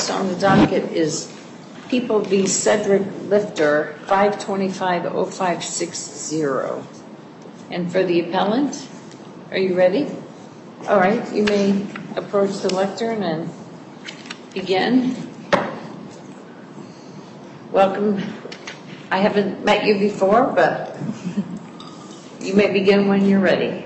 On the docket is People v. Cedric Lifter, 525-0560. And for the appellant, are you ready? All right, you may approach the lectern and begin. Welcome. I haven't met you before, but you may begin when you're ready.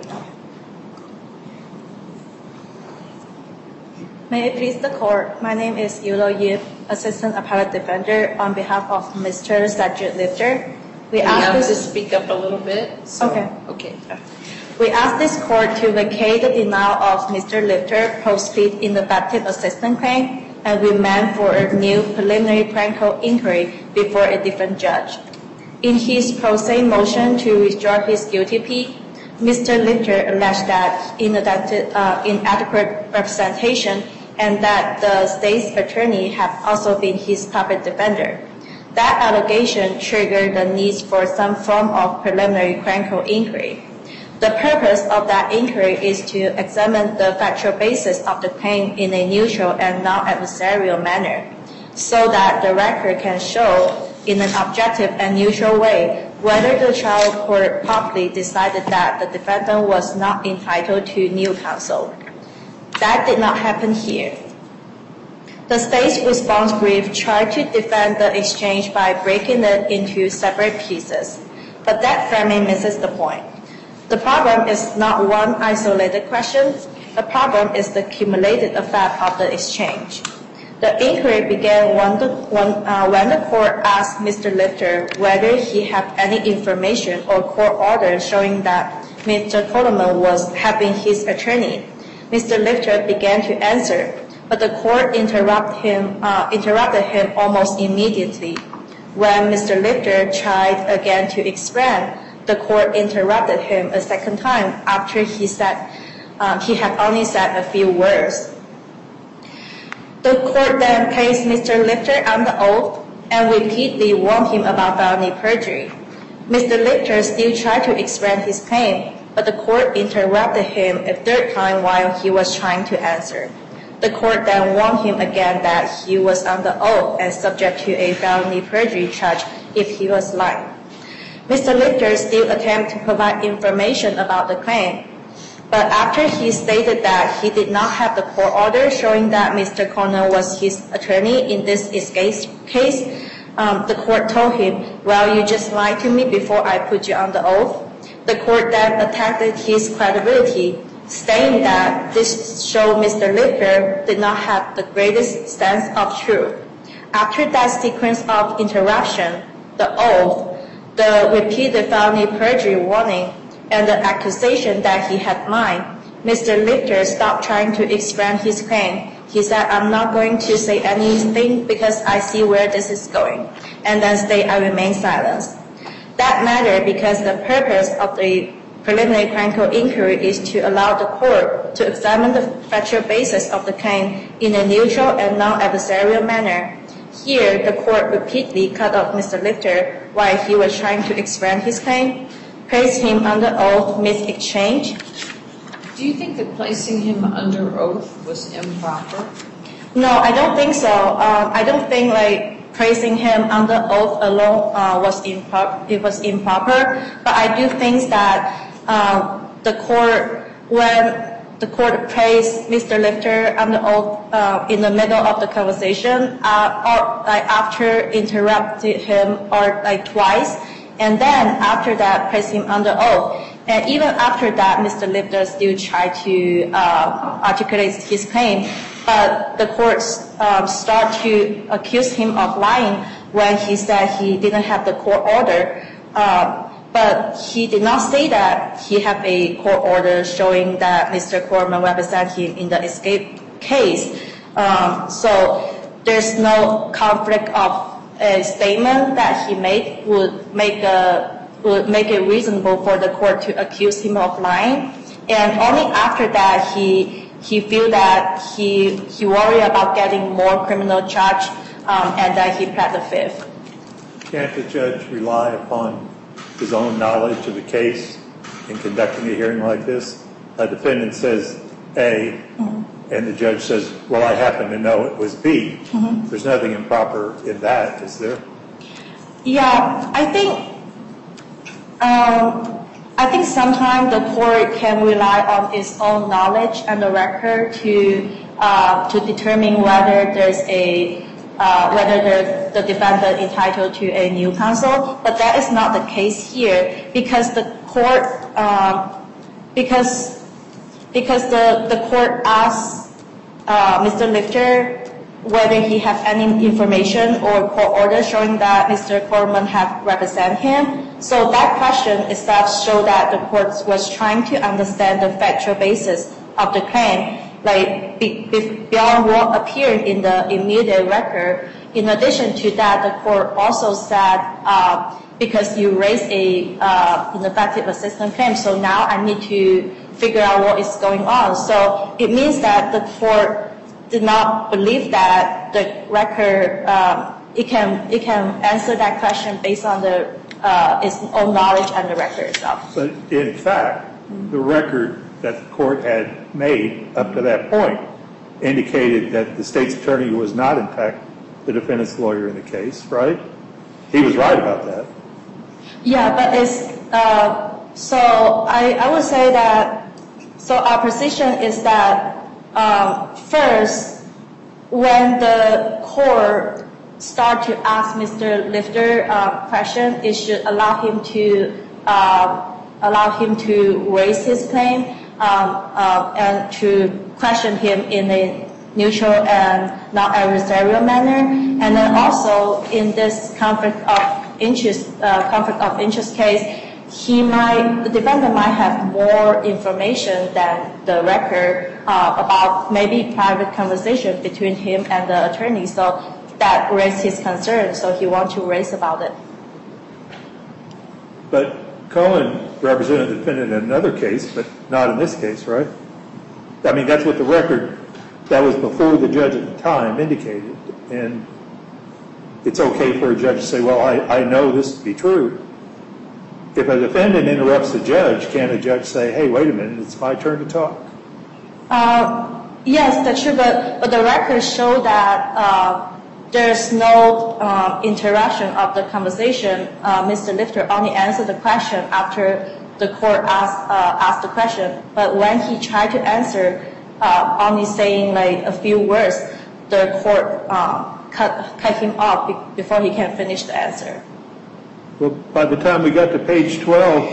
May it please the court, my name is Yulo Yip, Assistant Appellate Defender on behalf of Mr. Cedric Lifter. You have to speak up a little bit. Okay. We ask this court to vacate the denial of Mr. Lifter post-plea ineffective assistance claim and remand for a new preliminary Franco inquiry before a different judge. In his pro se motion to withdraw his guilty plea, Mr. Lifter alleged that inadequate representation and that the state's attorney had also been his public defender. That allegation triggered the need for some form of preliminary Franco inquiry. The purpose of that inquiry is to examine the factual basis of the claim in a neutral and non-adversarial manner, so that the record can show in an objective and neutral way whether the trial court properly decided that the defendant was not entitled to new counsel. That did not happen here. The state's response brief tried to defend the exchange by breaking it into separate pieces, but that framing misses the point. The problem is not one isolated question. The problem is the cumulative effect of the exchange. The inquiry began when the court asked Mr. Lifter whether he had any information or court order showing that Mr. Coleman had been his attorney. Mr. Lifter began to answer, but the court interrupted him almost immediately. When Mr. Lifter tried again to explain, the court interrupted him a second time after he had only said a few words. The court then placed Mr. Lifter under oath and repeatedly warned him about felony perjury. Mr. Lifter still tried to explain his claim, but the court interrupted him a third time while he was trying to answer. The court then warned him again that he was under oath and subject to a felony perjury charge if he was lying. Mr. Lifter still attempted to provide information about the claim, but after he stated that he did not have the court order showing that Mr. Coleman was his attorney in this case, the court told him, "Well, you just lied to me before I put you on the oath." The court then attacked his credibility, saying that this showed Mr. Lifter did not have the greatest sense of truth. After that sequence of interruption, the oath, the repeated felony perjury warning, and the accusation that he had lied, Mr. Lifter stopped trying to explain his claim. He said, "I'm not going to say anything because I see where this is going," and then I remain silent. That mattered because the purpose of the preliminary Franco inquiry is to allow the court to examine the factual basis of the claim in a neutral and non-adversarial manner. Here, the court repeatedly cut off Mr. Lifter while he was trying to explain his claim, placed him under oath mid-exchange. Do you think that placing him under oath was improper? No, I don't think so. I don't think placing him under oath alone was improper. But I do think that when the court placed Mr. Lifter under oath in the middle of the conversation, or after interrupted him twice, and then after that placed him under oath. And even after that, Mr. Lifter still tried to articulate his claim, but the court started to accuse him of lying when he said he didn't have the court order. But he did not say that he had a court order showing that Mr. Coleman represented him in the escape case. So there's no conflict of a statement that he made would make it reasonable for the court to accuse him of lying. And only after that he feel that he worried about getting more criminal charge, and that he pled the fifth. Can't the judge rely upon his own knowledge of the case in conducting a hearing like this? A defendant says A, and the judge says, well, I happen to know it was B. There's nothing improper in that, is there? Yeah, I think sometimes the court can rely on its own knowledge and the record to determine whether the defendant entitled to a new counsel, but that is not the case here because the court the court asked Mr. Lifter whether he has any information or court order showing that Mr. Coleman have represented him. So that question itself showed that the court was trying to understand the factual basis of the claim, like beyond what appeared in the immediate record. In addition to that, the court also said, because you raised a ineffective assistance claim, so now I need to figure out what is going on. So it means that the court did not believe that the record, it can answer that question based on its own knowledge and the record itself. But in fact, the record that the court had made up to that point indicated that the state's attorney was not, in fact, the defendant's lawyer in the case, right? He was right about that. Yeah, but so I would say that, so our position is that first, when the court start to ask Mr. Lifter question, it should allow him to raise his claim and to question him in a neutral and non-adversarial manner. And then also in this conflict of interest case, the defendant might have more information than the record about maybe private conversation between him and the attorney. So that raised his concern, so he wants to raise about it. But Cohen represented the defendant in another case, but not in this case, right? I mean, that's what the record that was before the judge at the time indicated. And it's okay for a judge to say, well, I know this to be true. If a defendant interrupts the judge, can a judge say, hey, wait a minute, it's my turn to talk? Yes, that's true, but the records show that there's no interaction of the conversation. Mr. Lifter only answered the question after the court asked the question. But when he tried to answer, only saying like a few words, the court cut him off before he can finish the answer. Well, by the time we got to page 12,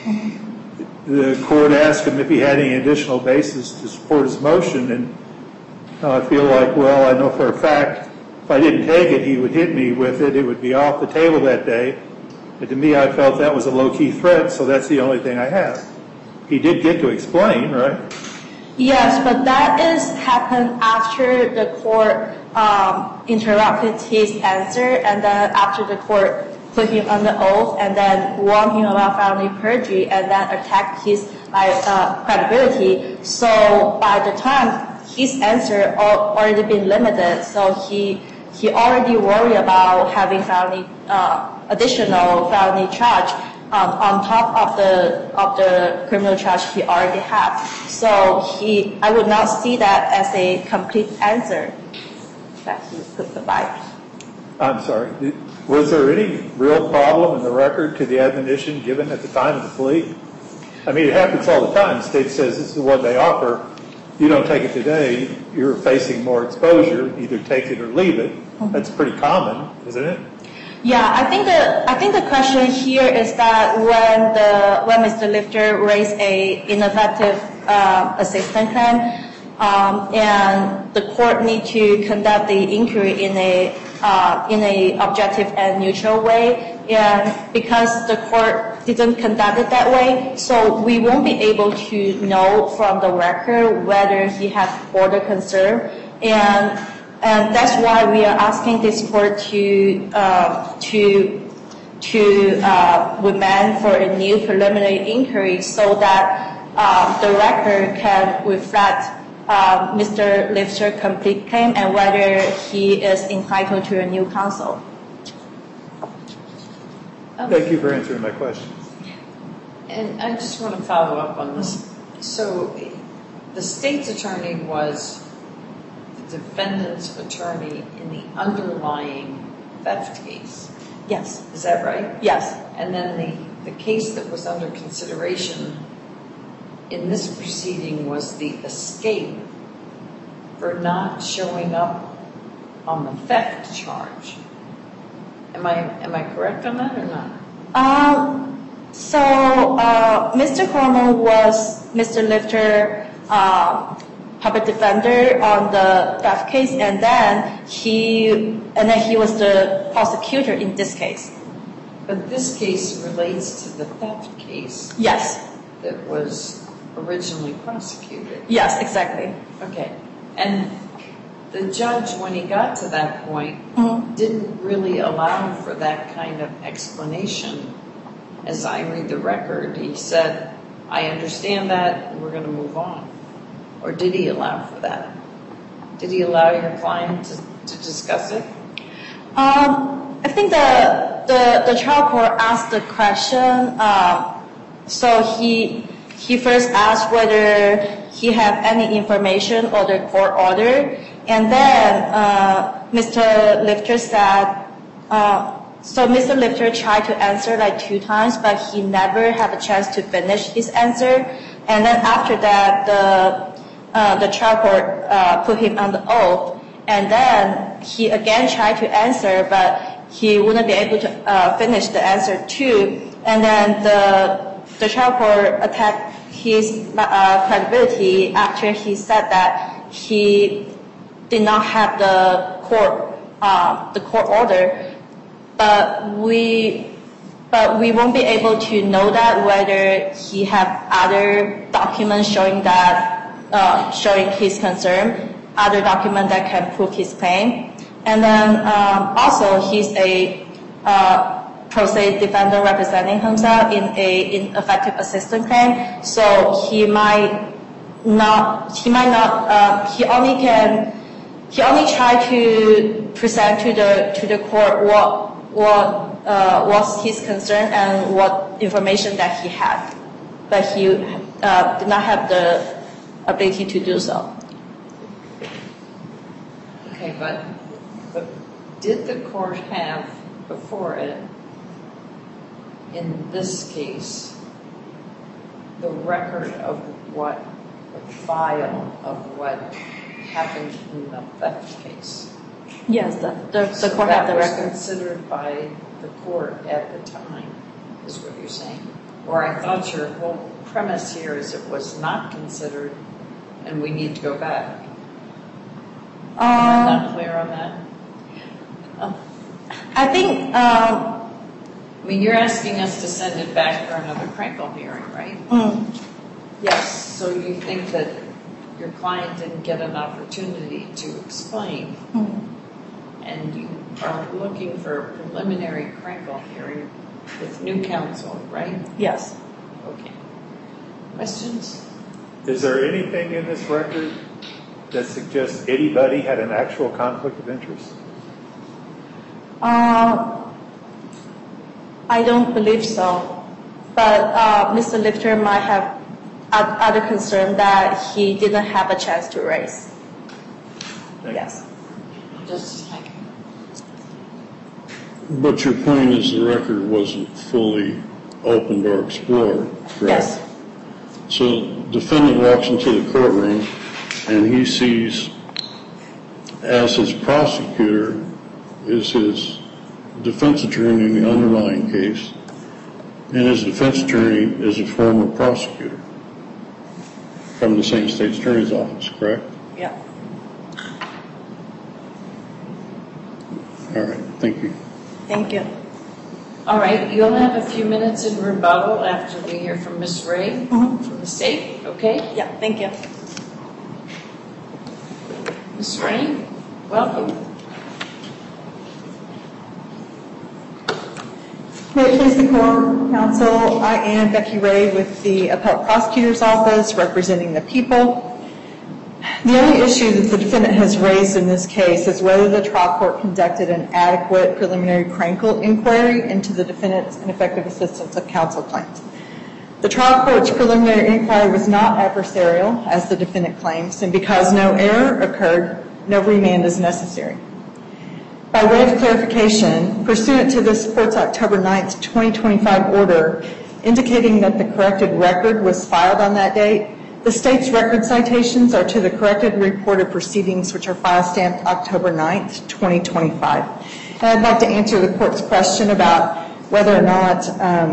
the court asked him if he had any additional basis to support his motion, and I feel like, well, I know for a fact if I didn't take it, he would hit me with it. It would be off the table that day. And to me, I felt that was a low-key threat, so that's the only thing I have. He did get to explain, right? Yes, but that happened after the court interrupted his answer, and then after the court put him under oath and then warned him about felony perjury and then attacked his credibility. So by the time his answer already been limited, so he already worried about having additional felony charge on top of the criminal charge he already had. So I would not see that as a complete answer that he could provide. I'm sorry. Was there any real problem in the record to the admonition given at the time of the plea? I mean, it happens all the time. The state says this is what they offer. You don't take it today, you're facing more exposure. Either take it or leave it. That's pretty common, isn't it? Yeah, I think the question here is that when Mr. Lifter raised a ineffective assistance claim, and the court need to conduct the inquiry in a objective and neutral way, and because the court didn't conduct it that way, so we won't be able to know from the record whether he has border concern, and that's why we are asking this court to remand for a new preliminary inquiry so that the record can reflect Mr. Lifter's complete claim and whether he is entitled to a new counsel. Thank you for answering my questions. And I just want to follow up on this. So the state's attorney was the defendant's attorney in the underlying theft case. Yes. Is that right? Yes. And then the case that was under consideration in this proceeding was the escape for not showing up on the theft charge. Am I correct on that or not? Mr. Cornwell was Mr. Lifter public defender on the theft case, and then he was the prosecutor in this case. But this case relates to the theft case. Yes. That was originally prosecuted. Yes, exactly. Okay. And the judge, when he got to that point, didn't really allow for that kind of explanation. As I read the record, he said, I understand that, and we're going to move on. Or did he allow for that? Did he allow your client to discuss it? I think the trial court asked the question. So he first asked whether he had any information or the court order, and then Mr. Lifter said. So Mr. Lifter tried to answer like 2 times, but he never had a chance to finish his answer. And then after that, the trial court put him on the oath, and then he again tried to answer, but he wouldn't be able to finish the answer too. And then the trial court attacked his credibility after he said that he did not have the court order. But we won't be able to know that whether he have other documents showing that showing his concern, other document that can prove his claim. And then also he's a pro se defendant representing himself in a ineffective assistance claim. So he only try to present to the court what was his concern and what information that he had, but he did not have the ability to do so. Okay, but did the court have before it, in this case, the record of what, the file of what happened in the theft case? Yes, the court had the record. That was considered by the court at the time, is what you're saying? Or I thought your whole premise here is it was not considered and we need to go back. Am I not clear on that? I think... I mean, you're asking us to send it back for another Krenkel hearing, right? Yes. So you think that your client didn't get an opportunity to explain, and you are looking for a preliminary Krenkel hearing with new counsel, right? Yes. Okay. Questions? Is there anything in this record that suggests anybody had an actual conflict of interest? I don't believe so. But Mr. Lifter might have other concern that he didn't have a chance to raise. Yes. Just a second. But your point is the record wasn't fully opened or explored, correct? Yes. So defendant walks into the courtroom and he sees, as his prosecutor, is his defense attorney in the underlying case, and his defense attorney is a former prosecutor from the same state's attorney's office, correct? Yeah. All right, thank you. Thank you. All right, you'll have a few minutes in rebuttal after we hear from Ms. Ray from the state, okay? Yeah, thank you. Ms. Ray, welcome. May it please the court, counsel, I am Becky Ray with the Appellate Prosecutor's Office representing the people. The only issue that the defendant has raised in this case is whether the trial court conducted an adequate preliminary Krenkel inquiry into the defendant's ineffective assistance of counsel claims. The trial court's preliminary inquiry was not adversarial, as the defendant claims, and because no error occurred, no remand is necessary. By way of clarification, pursuant to this court's October 9th, 2025 order indicating that the corrected record was filed on that date, the state's record citations are to the corrected report of proceedings, which are file stamped October 9th, 2025. And I'd like to answer the court's question about whether or not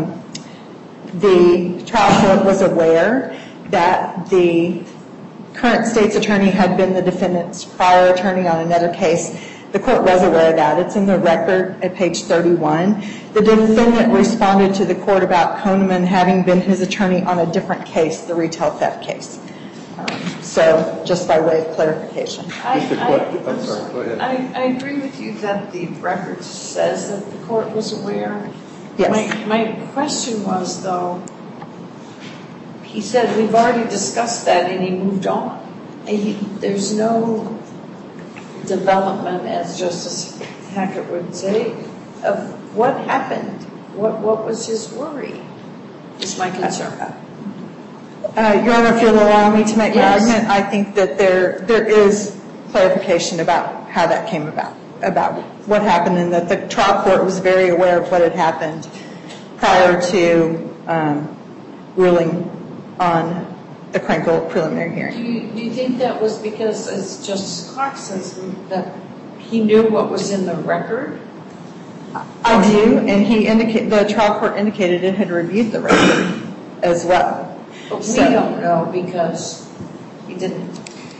the trial court was aware that the current state's attorney had been the defendant's prior attorney on another case. The court was aware of that. It's in the record at page 31. The defendant responded to the court about Koneman having been his attorney on a different case, the retail theft case. So just by way of clarification. I'm sorry, go ahead. I agree with you that the record says that the court was aware. Yes. My question was, though, he said we've already discussed that and he moved on. There's no development, as Justice Hackett would say, of what happened. What was his worry is my concern. Your Honor, if you'll allow me to make my Yes. argument, I think that there is clarification about how that came about what happened, and that the trial court was very aware of what had happened prior to ruling on the Krenkel preliminary hearing. Do you think that was because, as Justice Clark says, that he knew what was in the record? I do, and the trial court indicated it had reviewed the record as well. But we don't know because he didn't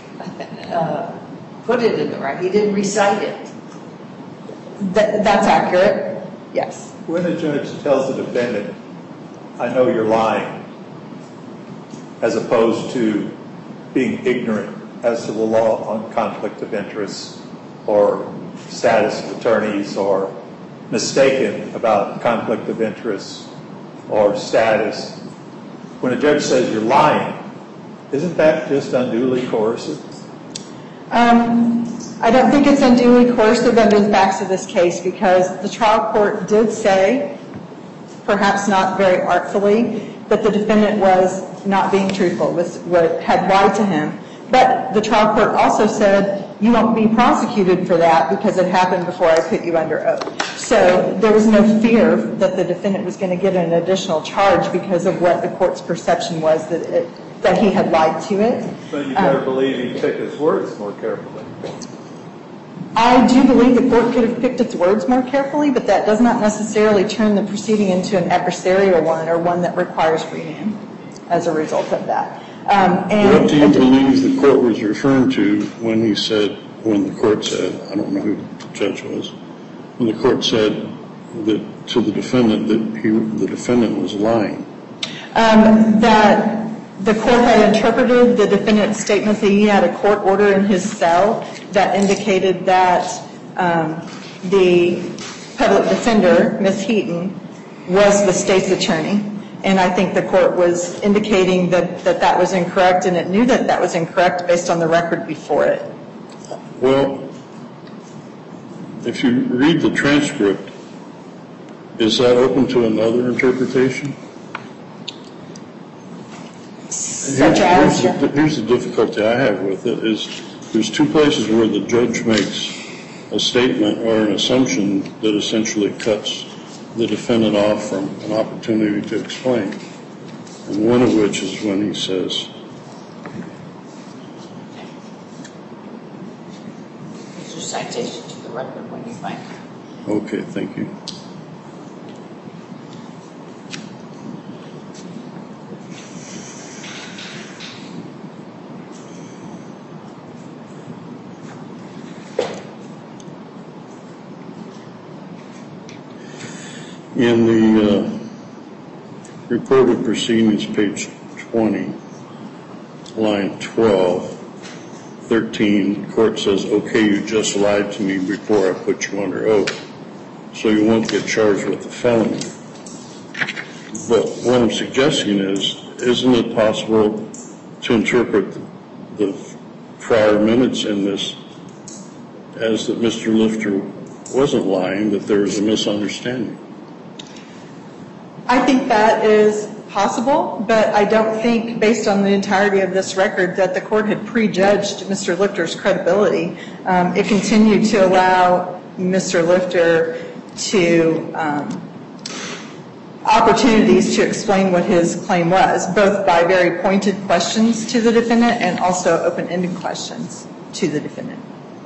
put it in the record. He didn't recite it. That's accurate, yes. When a judge tells the defendant, I know you're lying, as opposed to being ignorant as to the law on conflict of interest or status of attorneys, or mistaken about conflict of interest or status, when a judge says you're lying, isn't that just unduly coercive? I don't think it's unduly coercive under the facts of this case, because the trial court did say, perhaps not very artfully, that the defendant was not being truthful, had lied to him. But the trial court also said, you won't be prosecuted for that because it happened before I put you under oath. So there was no fear that the defendant was going to get an additional charge because of what the court's perception was that he had lied to it. But you better believe he picked his words more carefully. I do believe the court could have picked its words more carefully, but that does not necessarily turn the proceeding into an adversarial one, or one that requires remand as a result of that. What do you believe the court was referring to when the court said, I don't know who the judge was, when the court said that to the defendant that the defendant was lying? That the court had interpreted the defendant's statement that he had a court order in his cell that indicated that the public defender, Ms. Heaton, was the state's attorney. And I think the court was indicating that was incorrect, and it knew that was incorrect based on the record before it. Well, if you read the transcript, is that open to another interpretation? Here's the difficulty I have with it, is there's two places where the judge makes a statement or an assumption that essentially cuts the defendant off from an opportunity to explain. And one of which is when he says, It's your citation to the record when you find it. okay, thank you. In the report of proceedings, page 20, line 12, 13, the court says, okay, you just lied to me before I put you under oath, so you won't get charged with a felony. But what I'm suggesting is, isn't it possible to interpret the prior minutes in this as that Mr. Lifter wasn't lying, that there was a misunderstanding? I think that is possible, but I don't think, based on the entirety of this record, that the court had prejudged Mr. Lifter's credibility. It continued to allow Mr. Lifter to opportunities to explain what his claim was, both by very pointed questions to the defendant and also open-ended questions to the defendant.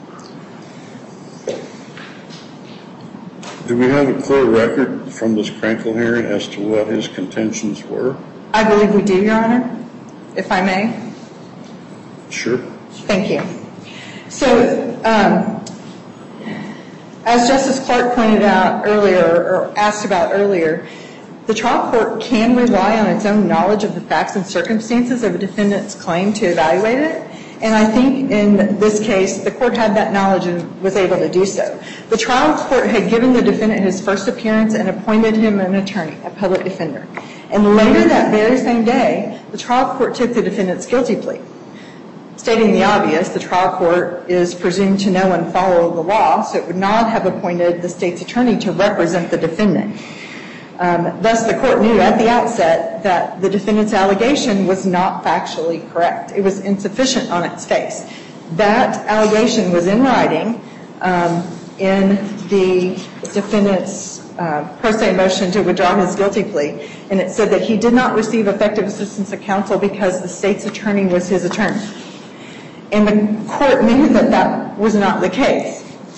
Do we have a clear record from this Krenkel hearing as to what his contentions were? I believe we do, Your Honor, if I may. Sure. Thank you. So, as Justice Clark pointed out earlier, or asked about earlier, the trial court can rely on its own knowledge of the facts and circumstances of a defendant's claim to evaluate it. And I think in this case, the court had that knowledge and was able to do so. The trial court had given the defendant his first appearance and appointed him an attorney, a public defender. And later that very same day, the trial court took the defendant's guilty plea. Stating the obvious, the trial court is presumed to know and follow the law, so it would not have appointed the state's attorney to represent the defendant. Thus, the court knew at the outset that the defendant's allegation was not factually correct. It was insufficient on its face. That allegation was in writing in the defendant's pro se motion to withdraw his guilty plea, and it said that he did not receive effective assistance of counsel because the state's attorney was his attorney. And the court knew that that was not the case.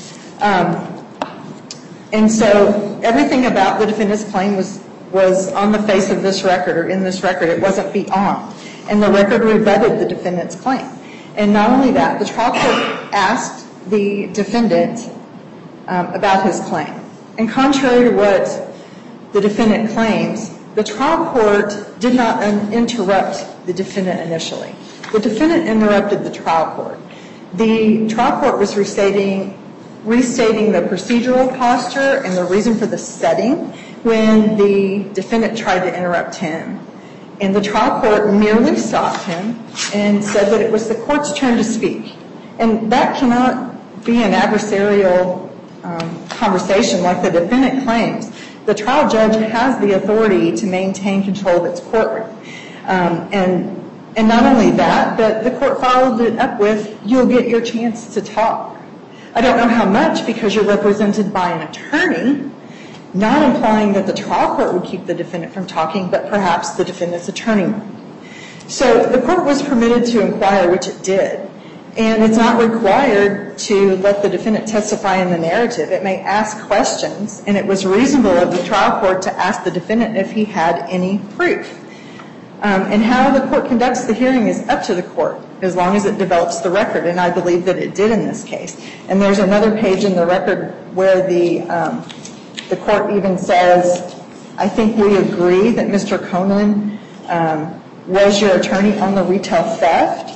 And so everything about the defendant's claim was on the face of this record, or in this record. It wasn't beyond. And the record rebutted the defendant's claim. And not only that, the trial court asked the defendant about his claim. And contrary to what the defendant claims, the trial court did not interrupt the defendant initially. The defendant interrupted the trial court. The trial court was restating the procedural posture and the reason for the setting when the defendant tried to interrupt him. And the trial court merely stopped him and said that it was the court's turn to speak. And that cannot be an adversarial conversation like the defendant claims. The trial judge has the authority to maintain control of its courtroom. And not only that, but the court followed it up with, you'll get your chance to talk. I don't know how much because you're represented by an attorney, not implying that the trial court would keep the defendant from talking, but perhaps the defendant's attorney. So the court was permitted to inquire, which it did. And it's not required to let the defendant testify in the narrative. It may ask questions, and it was reasonable of the trial court to ask the defendant if he had any proof. And how the court conducts the hearing is up to the court, as long as it develops the record, and I believe that it did in this case. And there's another page in the record where the court even says, I think we agree that Mr. Conan was your attorney on the retail theft.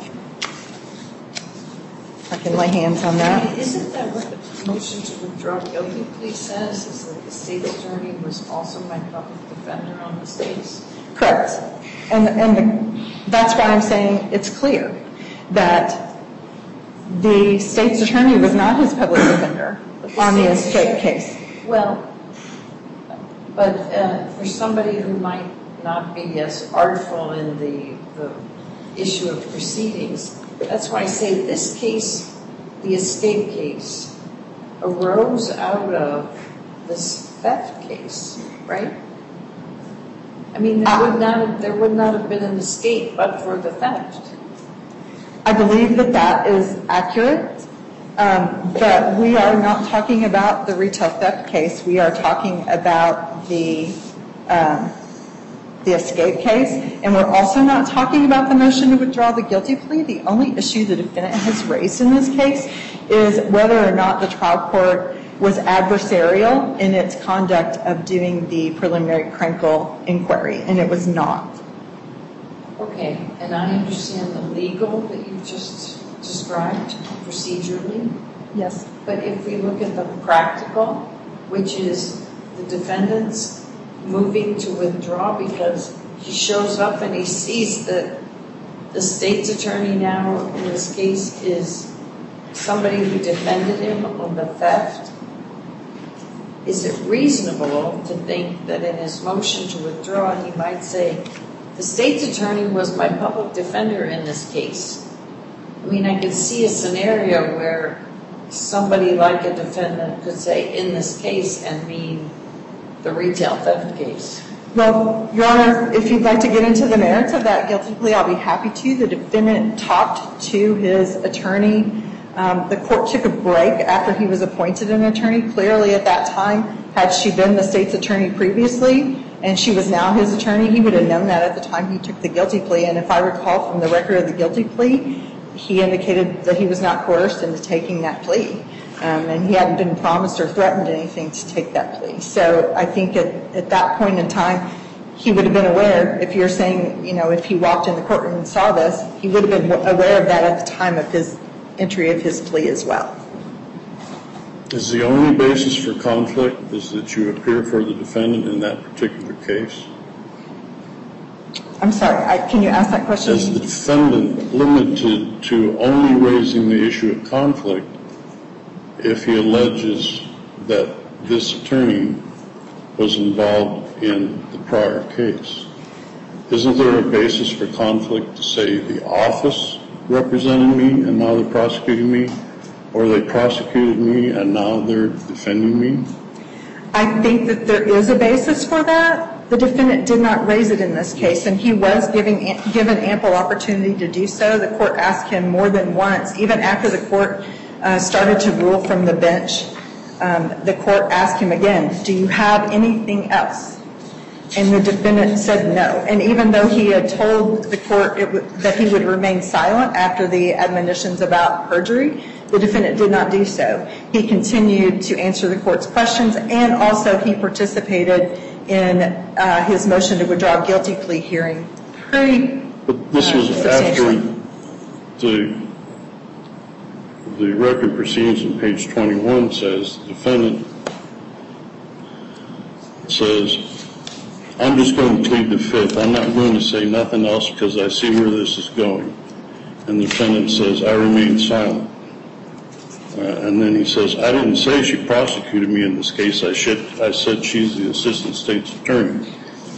I can lay hands on that. Isn't that what the motion to withdraw guilty plea says, is that the state's attorney was also my public defender on this case? Correct. And that's why I'm saying it's clear that the state's attorney was not his public defender on the escape case. Well, but for somebody who might not be as artful in the issue of proceedings, that's why I say this case, the escape case, arose out of this theft case, right? I mean, there would not have been an escape but for the theft. I believe that that is accurate, but we are not talking about the retail theft case. We are talking about the escape case, and we're also not talking about the motion to withdraw the guilty plea. The only issue the defendant has raised in this case is whether or not the trial court was adversarial in its conduct of doing the preliminary Krenkel inquiry, and it was not. Okay, and I understand the legal that you just described procedurally. Yes. But if we look at the practical, which is the defendant's moving to withdraw because he shows up and he sees that the state's attorney now in this case is somebody who defended him on the theft, is it reasonable to think that in his motion to withdraw, he might say, the state's attorney was my public defender in this case? I mean, I could see a scenario where somebody like a defendant could say, in this case, and mean the retail theft case. Well, Your Honor, if you'd like to get into the merits of that guilty plea, I'll be happy to. The defendant talked to his attorney. The court took a break after he was appointed an attorney. Clearly, at that time, had she been the state's attorney previously, and she was now his attorney, he would have known that at the time he took the guilty plea. And if I recall from the record of the guilty plea, he indicated that he was not coerced into taking that plea. And he hadn't been promised or threatened anything to take that plea. So I think at that point in time, he would have been aware. If you're saying, if he walked in the courtroom and saw this, he would have been aware of that at the time of his entry of his plea as well. Is the only basis for conflict is that you appear for the defendant in that particular case? I'm sorry, can you ask that question? Is the defendant limited to only raising the issue of conflict if he alleges that this attorney was involved in the prior case? Isn't there a basis for conflict to say the office represented me and now they're prosecuting me, or they prosecuted me and now they're defending me? I think that there is a basis for that. The defendant did not raise it in this case, and he was given ample opportunity to do so. The court asked him more than once, even after the court started to rule from the bench. The court asked him again, do you have anything else? And the defendant said no. And even though he had told the court that he would remain silent after the admonitions about perjury, the defendant did not do so. He continued to answer the court's questions, and also he participated in his motion to withdraw a guilty plea hearing But this was after the record proceedings on page 21 says, the defendant says, I'm just going to plead the fifth. I'm not going to say nothing else because I see where this is going. And the defendant says, I remain silent. And then he says, I didn't say she prosecuted me in this case. I said she's the assistant state's attorney.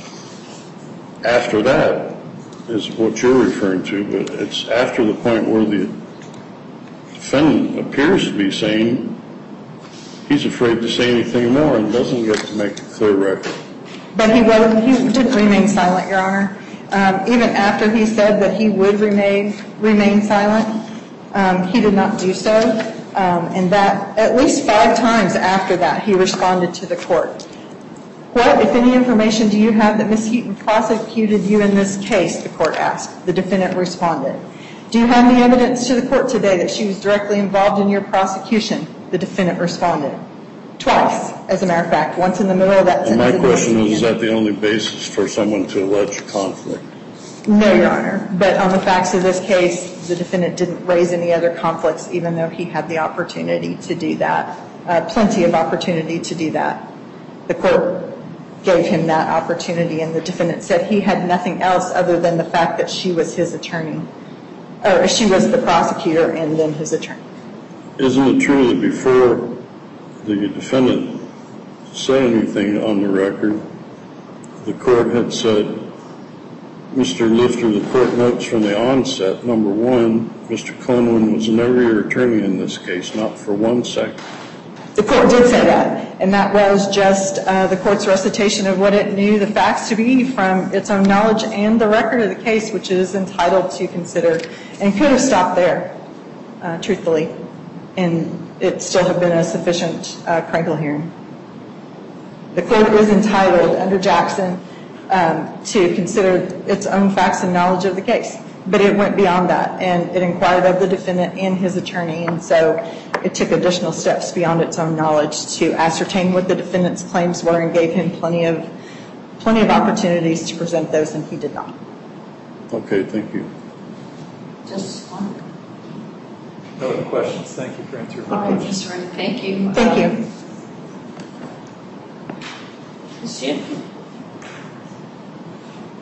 After that is what you're referring to, but it's after the point where the defendant appears to be saying he's afraid to say anything more and doesn't get to make a clear record. But he didn't remain silent, Your Honor. Even after he said that he would remain silent, he did not do so. And that at least 5 times after that, he responded to the court. What, if any, information do you have that Ms. Heaton prosecuted you in this case, the court asked. The defendant responded. Do you have any evidence to the court today that she was directly involved in your prosecution? The defendant responded. Twice, as a matter of fact, once in the middle of that sentence. And my question is that the only basis for someone to allege conflict? No, Your Honor. But on the facts of this case, the defendant didn't raise any other conflicts, even though he had the opportunity to do that, plenty of opportunity to do that. The court gave him that opportunity, and the defendant said he had nothing else other than the fact that she was his attorney, or she was the prosecutor and then his attorney. Isn't it true that before the defendant said anything on the record, the court had said, Mr. Lifter, the court notes from the onset, number one, Mr. Conlon was never your attorney in this case, not for 1 second. The court did say that, and that was just the court's recitation of what it knew the facts to be from its own knowledge and the record of the case, which it is entitled to consider, and could have stopped there, truthfully, and it still have been a sufficient Krenkel hearing. The court is entitled, under Jackson, to consider its own facts and knowledge of the case. But it went beyond that, and it inquired of the defendant and his attorney, and so it took additional steps beyond its own knowledge to ascertain what the defendant's claims were and gave him plenty of opportunities to present those, and he did not. Okay, thank you. Just one. No other questions. Thank you for answering my All right, questions. Ms. Wright, thank you. Thank you. Ms. Shipman?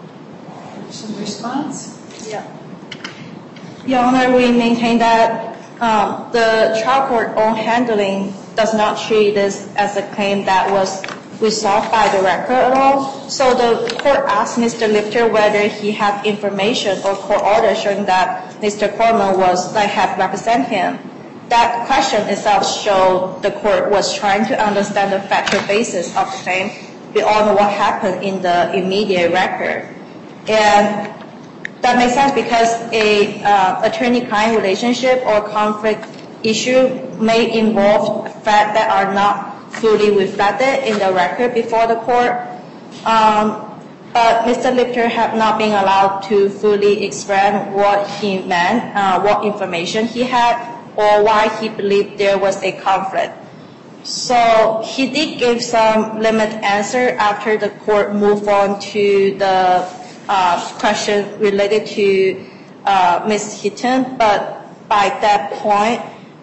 Some response? Yeah. Your Honor, we maintain that the trial court own handling does not treat this as a claim that was resolved by the record at all. So the court asked Mr. Lifter whether he had information or court order showing that Mr. Coleman had represent him. That question itself showed the court was trying to understand the factual basis of the claim beyond what happened in the immediate record. And that makes sense because a attorney-client relationship or conflict issue may involve facts that are not fully reflected in the record before the court. But Mr. Lifter had not been allowed to fully explain what he meant, what information he had, or why he believed there was a conflict. So he did give some limited answer after the court moved on to the question related to Ms. Hitton, but by that point,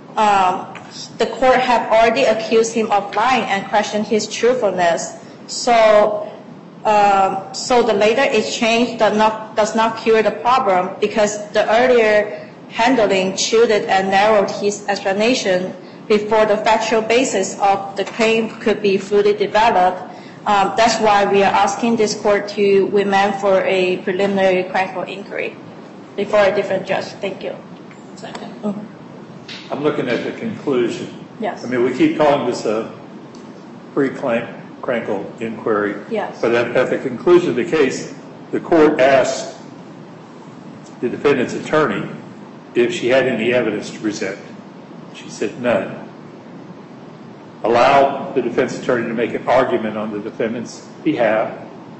the court had already accused him of lying and questioned his truthfulness. So the later exchange does not cure the problem because the earlier handling shielded and narrowed his explanation before the factual basis of the claim could be fully developed. That's why we are asking this court to remand for a preliminary critical inquiry before a different judge. Thank you. Second. I'm looking at the conclusion. Yes. I mean, we keep calling this a pre-Crankle inquiry. Yes. But at the conclusion of the case, the court asked the defendant's attorney if she had any evidence to present. She said none. Allowed the defense attorney to make an argument on the defendant's behalf.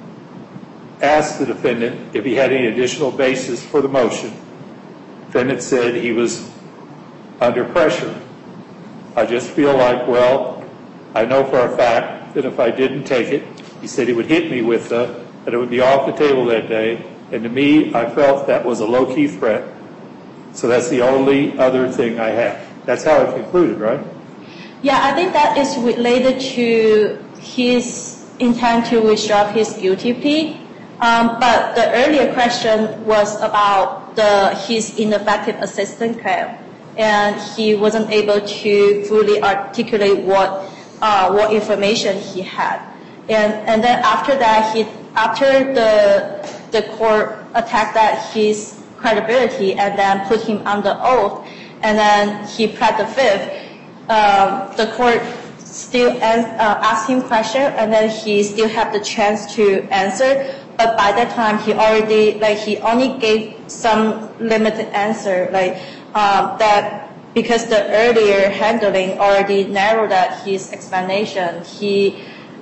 Asked the defendant if he had any additional basis for the motion. Defendant said he was under pressure. I just feel like, well, I know for a fact that if I didn't take it, he said he would hit me with that it would be off the table that day. And to me, I felt that was a low-key threat. So that's the only other thing I have. That's how it concluded, right? Yeah, I think that is related to his intent to withdraw his guilty plea. But the earlier question was about his ineffective assistance claim. And he wasn't able to fully articulate what information he had. And then after that, after the court attacked his credibility and then put him under oath, and then he pled the fifth, the court still asked him questions, and then he still had the chance to answer. But by that time, he only gave some limited answer, that because the earlier handling already narrowed out his explanation. He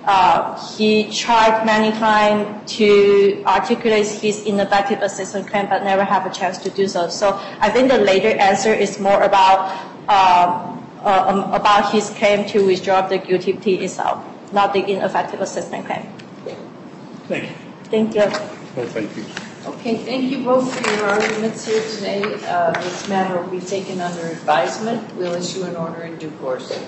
tried many times to articulate his ineffective assistance claim, but never have a chance to do so. So I think the later answer is more about his claim to withdraw the guilty plea itself, not the ineffective assistance claim. Thank you. Thank you. Well, thank you. Okay, thank you both for your arguments here today. This matter will be taken under advisement. We'll issue an order in due course.